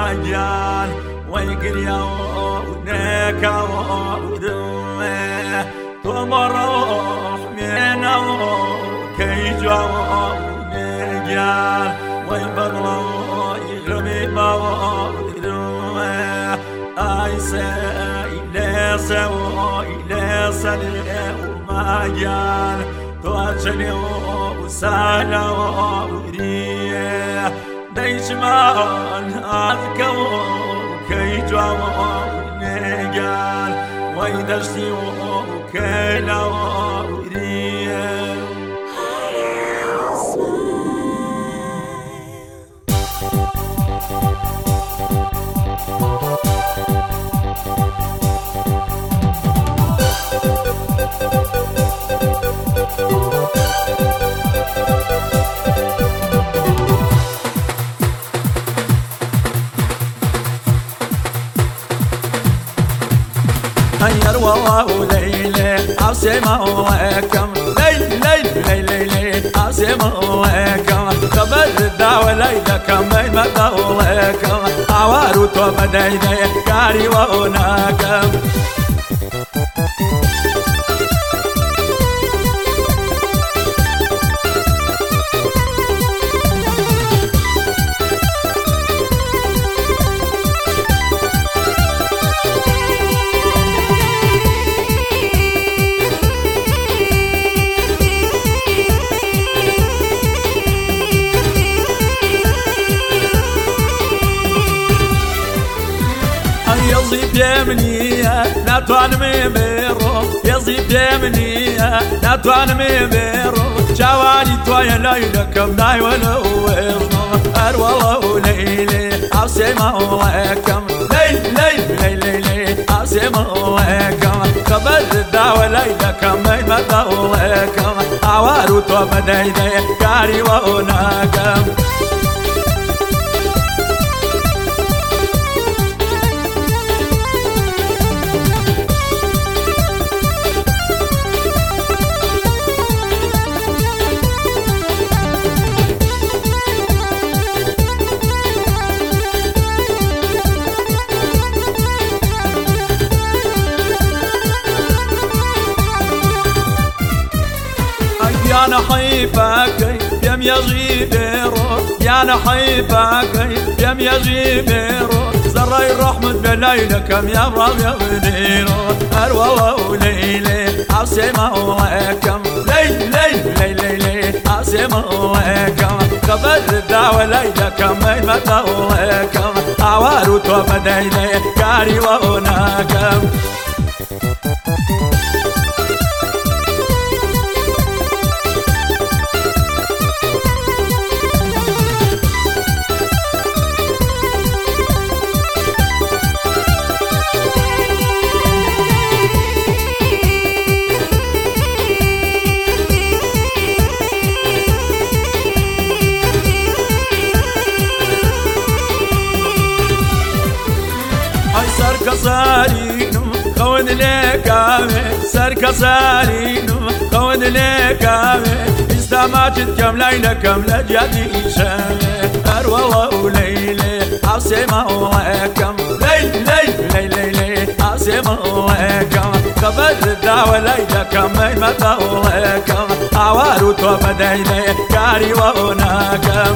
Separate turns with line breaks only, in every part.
مجال ويقريا ونكا ودمه تمرح منا كي جوا ونجال ويبغلا يغمي ودمه ايسا إليسا وإليسا ومجال توجني وسالا وريه ديشمان أذكو كي جوا ونجال ويدشتي وكيلا وريه والله ليلي عاصمة وكم ليل ليل ليل ليل عاصمة وكم خبر الدعوة ليلة كم بين مدى وكم عوار وطوب ديني كاري وناكم يزيد يمنية لا تعلمي بيرو يزيد يمنية لا تعلمي بيرو جواني تويا ليلة كم ناي ولا ويرو أروى ليلي عاصمة وكم ليل ليل ليل ليل عاصمة وكم خبر الدعوة ليلة كم بين مدى وكم عوار وطوب ديني كاري وناكم يا نحيبك يم يجيبيرو يا نحيبك يم يجيبيرو زري الرحمة بليلة كم يا رب يا بديرو أروى ليلي عاصمة وكم ليل ليل ليل ليل عاصمة وكم خبر الدعوة ليلة كم بين مدى وكم عوار وطوب ديني كاري وناكم سركسارينو خون لكامي سركسارينو خون لكامي استماجد كم ليلة كم لجدي شامي أروى ليلي عاصمة وكم ليل ليل ليل ليل عاصمة وكم خبر الدعوة ليلة كم بين مدى وكم عوار وطوب ديني كاري وناكم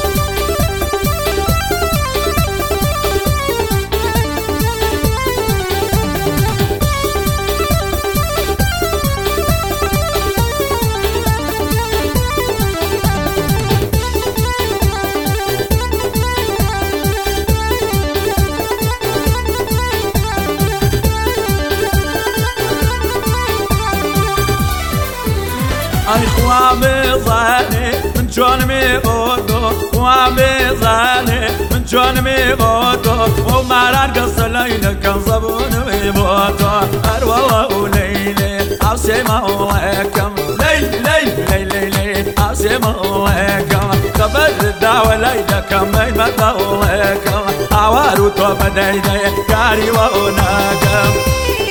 خوامي ظالي من جون ميبودو خوامي ظالي من جون ميبودو وماران قص ليلة كان صبون ميبودو أروى ليلي عاصمة وكم ليل ليل ليل ليل عاصمة وكم خبر الدعوة ليلة كم بين مدى وكم عوار وطوب ديني كاري وناكم